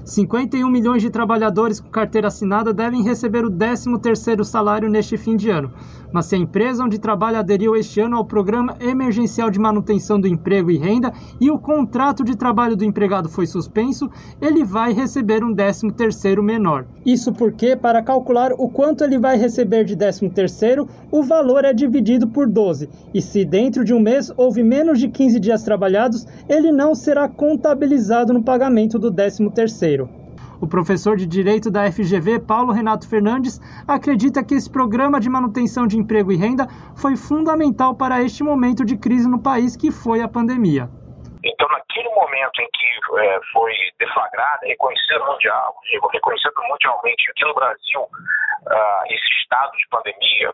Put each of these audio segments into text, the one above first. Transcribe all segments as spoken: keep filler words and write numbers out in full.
cinquenta e um milhões de trabalhadores com carteira assinada devem receber o décimo terceiro salário neste fim de ano. Mas se a empresa onde trabalha aderiu este ano ao Programa Emergencial de Manutenção do Emprego e Renda e o contrato de trabalho do empregado foi suspenso, ele vai receber um décimo terceiro menor. Isso porque, para calcular o quanto ele vai receber de décimo terceiro, o valor é dividido por doze. E se dentro de um mês houve menos de quinze dias trabalhados, ele não será contabilizado no pagamento do décimo terceiro. O professor de Direito da F G V, Paulo Renato Fernandes, acredita que esse programa de manutenção de emprego e renda foi fundamental para este momento de crise no país que foi a pandemia. Então, naquele momento em que é, foi deflagrada, reconhecido mundial, reconhecido mundialmente aqui no Brasil, uh, esse estado de pandemia,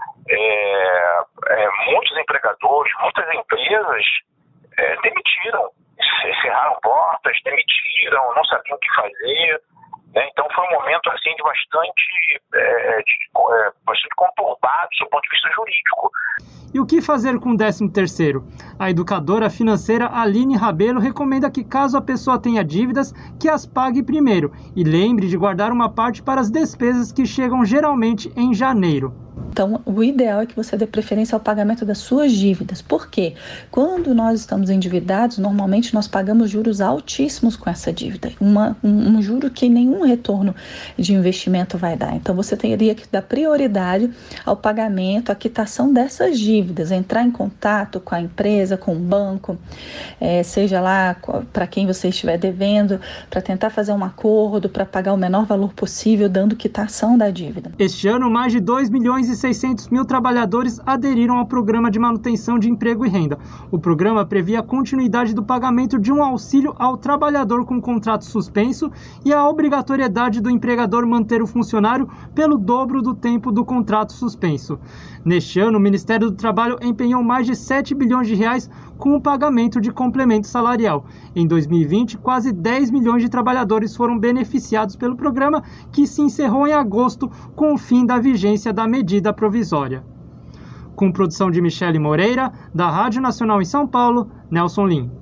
é, é, muitos empregadores, muitas empresas é, demitiram. Cerraram portas, demitiram, não sabiam o que fazer, né? Então foi um momento assim de bastante, é, de, é, bastante conturbado do ponto de vista jurídico. E o que fazer com o décimo terceiro? A educadora financeira Aline Rabelo recomenda que, caso a pessoa tenha dívidas, que as pague primeiro e lembre de guardar uma parte para as despesas que chegam geralmente em janeiro. Então, o ideal é que você dê preferência ao pagamento das suas dívidas. Por quê? Quando nós estamos endividados, normalmente nós pagamos juros altíssimos com essa dívida. Uma, um, um juro que nenhum retorno de investimento vai dar. Então, você teria que dar prioridade ao pagamento, à quitação dessas dívidas. Entrar em contato com a empresa, com o banco, é, seja lá para quem você estiver devendo, para tentar fazer um acordo, para pagar o menor valor possível, dando quitação da dívida. Este ano, mais de dois milhões e seiscentos mil trabalhadores aderiram ao Programa de Manutenção de Emprego e Renda. O programa previa a continuidade do pagamento de um auxílio ao trabalhador com contrato suspenso e a obrigatoriedade do empregador manter o funcionário pelo dobro do tempo do contrato suspenso. Neste ano, o Ministério do Trabalho empenhou mais de sete bilhões de reais com o pagamento de complemento salarial. Em dois mil e vinte, quase dez milhões de trabalhadores foram beneficiados pelo programa, que se encerrou em agosto com o fim da vigência da medida provisória. Com produção de Michele Moreira, da Rádio Nacional em São Paulo, Nelson Lim.